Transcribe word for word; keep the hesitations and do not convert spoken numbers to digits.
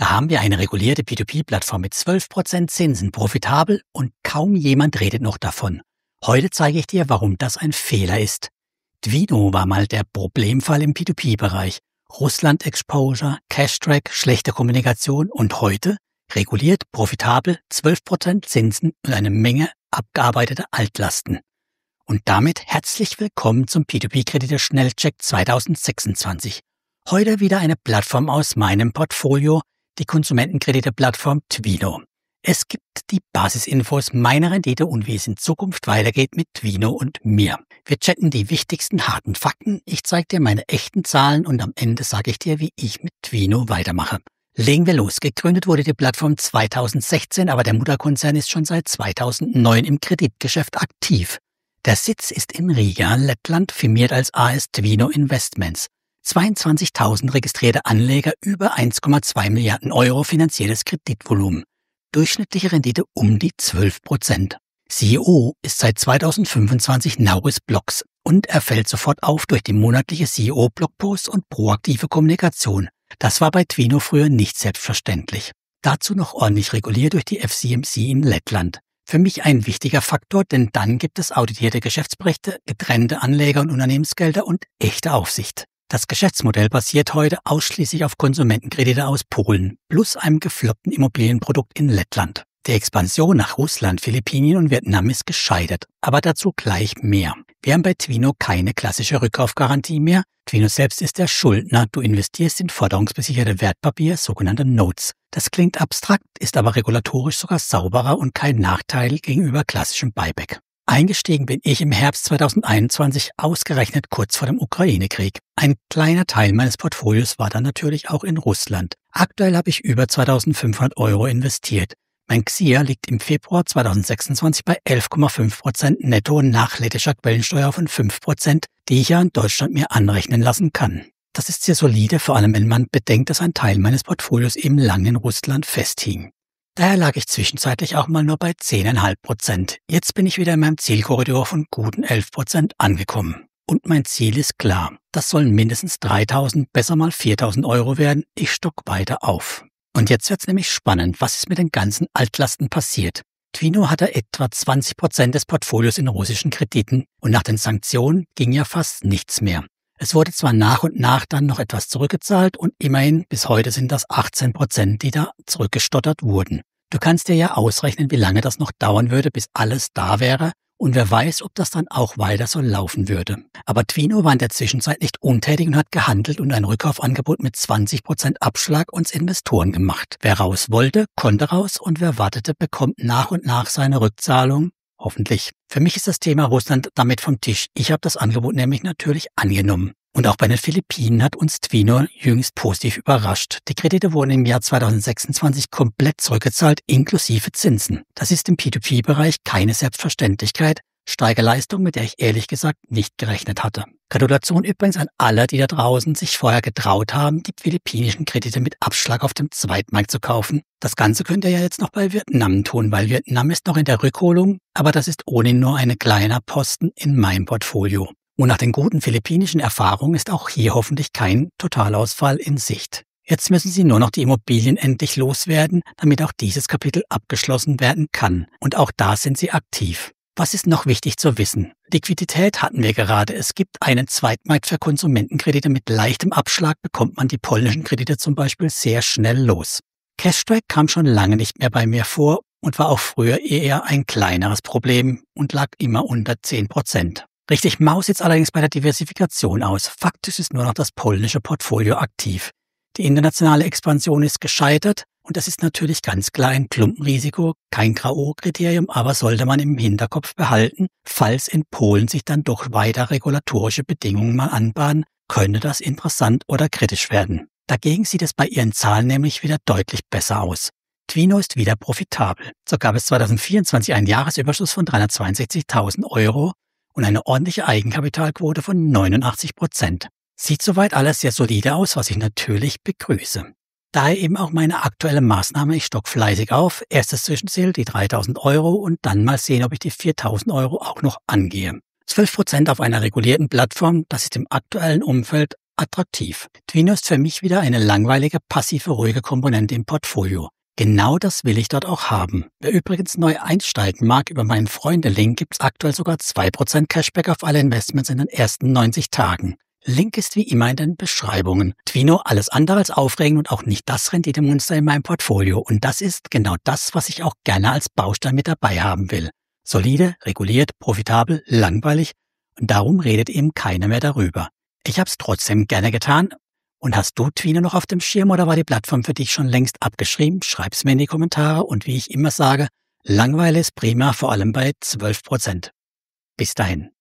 Da haben wir eine regulierte P zwei P-Plattform mit zwölf Prozent Zinsen, profitabel und kaum jemand redet noch davon. Heute zeige ich dir, warum das ein Fehler ist. Twino war mal der Problemfall im P zwei P-Bereich. Russland-Exposure, Cash-Track, schlechte Kommunikation und heute reguliert, profitabel, zwölf Prozent Zinsen und eine Menge abgearbeiteter Altlasten. Und damit herzlich willkommen zum P zwei P-Kredite-Schnellcheck zweitausendsechsundzwanzig. Heute wieder eine Plattform aus meinem Portfolio, die Konsumentenkredite-Plattform Twino. Es gibt die Basisinfos meiner Rendite und wie es in Zukunft weitergeht mit Twino und mir. Wir checken die wichtigsten harten Fakten, ich zeige dir meine echten Zahlen und am Ende sage ich dir, wie ich mit Twino weitermache. Legen wir los. Gegründet wurde die Plattform zweitausendsechzehn, aber der Mutterkonzern ist schon seit zweitausendneun im Kreditgeschäft aktiv. Der Sitz ist in Riga, Lettland, firmiert als A S Twino Investments. zweiundzwanzigtausend registrierte Anleger, über eins Komma zwei Milliarden Euro finanzielles Kreditvolumen. Durchschnittliche Rendite um die zwölf Prozent. C E O ist seit zweitausendfünfundzwanzig Nauris Blogs und er fällt sofort auf durch die monatliche C E O-Blogposts und proaktive Kommunikation. Das war bei Twino früher nicht selbstverständlich. Dazu noch ordentlich reguliert durch die F C M C in Lettland. Für mich ein wichtiger Faktor, denn dann gibt es auditierte Geschäftsberichte, getrennte Anleger- und Unternehmensgelder und echte Aufsicht. Das Geschäftsmodell basiert heute ausschließlich auf Konsumentenkredite aus Polen plus einem gefloppten Immobilienprodukt in Lettland. Die Expansion nach Russland, Philippinen und Vietnam ist gescheitert, aber dazu gleich mehr. Wir haben bei Twino keine klassische Rückkaufgarantie mehr. Twino selbst ist der Schuldner. Du investierst in forderungsbesicherte Wertpapiere, sogenannte Notes. Das klingt abstrakt, ist aber regulatorisch sogar sauberer und kein Nachteil gegenüber klassischem Buyback. Eingestiegen bin ich im Herbst zweitausendeinundzwanzig, ausgerechnet kurz vor dem Ukraine-Krieg. Ein kleiner Teil meines Portfolios war dann natürlich auch in Russland. Aktuell habe ich über zweitausendfünfhundert Euro investiert. Mein X I A liegt im Februar zweitausendsechsundzwanzig bei elf Komma fünf Prozent netto nach lettischer Quellensteuer von fünf Prozent, die ich ja in Deutschland mir anrechnen lassen kann. Das ist sehr solide, vor allem wenn man bedenkt, dass ein Teil meines Portfolios eben lang in Russland festhing. Daher lag ich zwischenzeitlich auch mal nur bei zehn Komma fünf Prozent. Jetzt bin ich wieder in meinem Zielkorridor von guten elf Prozent angekommen. Und mein Ziel ist klar. Das sollen mindestens dreitausend, besser mal viertausend Euro werden. Ich stock weiter auf. Und jetzt wird's nämlich spannend. Was ist mit den ganzen Altlasten passiert? Twino hatte etwa zwanzig Prozent des Portfolios in russischen Krediten und nach den Sanktionen ging ja fast nichts mehr. Es wurde zwar nach und nach dann noch etwas zurückgezahlt und immerhin bis heute sind das achtzehn Prozent, die da zurückgestottert wurden. Du kannst dir ja ausrechnen, wie lange das noch dauern würde, bis alles da wäre und wer weiß, ob das dann auch weiter so laufen würde. Aber Twino war in der Zwischenzeit nicht untätig und hat gehandelt und ein Rückkaufangebot mit zwanzig Prozent Abschlag uns Investoren gemacht. Wer raus wollte, konnte raus und wer wartete, bekommt nach und nach seine Rückzahlung. Hoffentlich. Für mich ist das Thema Russland damit vom Tisch. Ich habe das Angebot nämlich natürlich angenommen. Und auch bei den Philippinen hat uns Twino jüngst positiv überrascht. Die Kredite wurden im Jahr zweitausendsechsundzwanzig komplett zurückgezahlt, inklusive Zinsen. Das ist im P zwei P-Bereich keine Selbstverständlichkeit. Steigerleistung, mit der ich ehrlich gesagt nicht gerechnet hatte. Gratulation übrigens an alle, die da draußen sich vorher getraut haben, die philippinischen Kredite mit Abschlag auf dem Zweitmarkt zu kaufen. Das Ganze könnt ihr ja jetzt noch bei Vietnam tun, weil Vietnam ist noch in der Rückholung, aber das ist ohnehin nur ein kleiner Posten in meinem Portfolio. Und nach den guten philippinischen Erfahrungen ist auch hier hoffentlich kein Totalausfall in Sicht. Jetzt müssen sie nur noch die Immobilien endlich loswerden, damit auch dieses Kapitel abgeschlossen werden kann. Und auch da sind sie aktiv. Was ist noch wichtig zu wissen? Liquidität hatten wir gerade. Es gibt einen Zweitmarkt für Konsumentenkredite. Mit leichtem Abschlag bekommt man die polnischen Kredite zum Beispiel sehr schnell los. Cash-Track kam schon lange nicht mehr bei mir vor und war auch früher eher ein kleineres Problem und lag immer unter zehn Prozent. Richtig Maus sieht's allerdings bei der Diversifikation aus. Faktisch ist nur noch das polnische Portfolio aktiv. Die internationale Expansion ist gescheitert und das ist natürlich ganz klar ein Klumpenrisiko, kein K O-Kriterium, aber sollte man im Hinterkopf behalten, falls in Polen sich dann doch weiter regulatorische Bedingungen mal anbahnen, könnte das interessant oder kritisch werden. Dagegen sieht es bei ihren Zahlen nämlich wieder deutlich besser aus. Twino ist wieder profitabel. So gab es zweitausendvierundzwanzig einen Jahresüberschuss von dreihundertzweiundsechzigtausend Euro und eine ordentliche Eigenkapitalquote von neunundachtzig Prozent. Sieht soweit alles sehr solide aus, was ich natürlich begrüße. Daher eben auch meine aktuelle Maßnahme, ich stock fleißig auf, erstes Zwischenziel die dreitausend Euro und dann mal sehen, ob ich die viertausend Euro auch noch angehe. zwölf Prozent auf einer regulierten Plattform, das ist im aktuellen Umfeld attraktiv. Twino ist für mich wieder eine langweilige, passive, ruhige Komponente im Portfolio. Genau das will ich dort auch haben. Wer übrigens neu einsteigen mag, über meinen Freunde-Link gibt's aktuell sogar zwei Prozent Cashback auf alle Investments in den ersten neunzig Tagen. Link ist wie immer in den Beschreibungen. Twino alles andere als aufregend und auch nicht das Renditemonster in meinem Portfolio. Und das ist genau das, was ich auch gerne als Baustein mit dabei haben will. Solide, reguliert, profitabel, langweilig und darum redet eben keiner mehr darüber. Ich hab's trotzdem gerne getan. Und hast du Twino noch auf dem Schirm oder war die Plattform für dich schon längst abgeschrieben? Schreib's mir in die Kommentare und wie ich immer sage, Langeweile ist prima, vor allem bei zwölf Prozent. Bis dahin.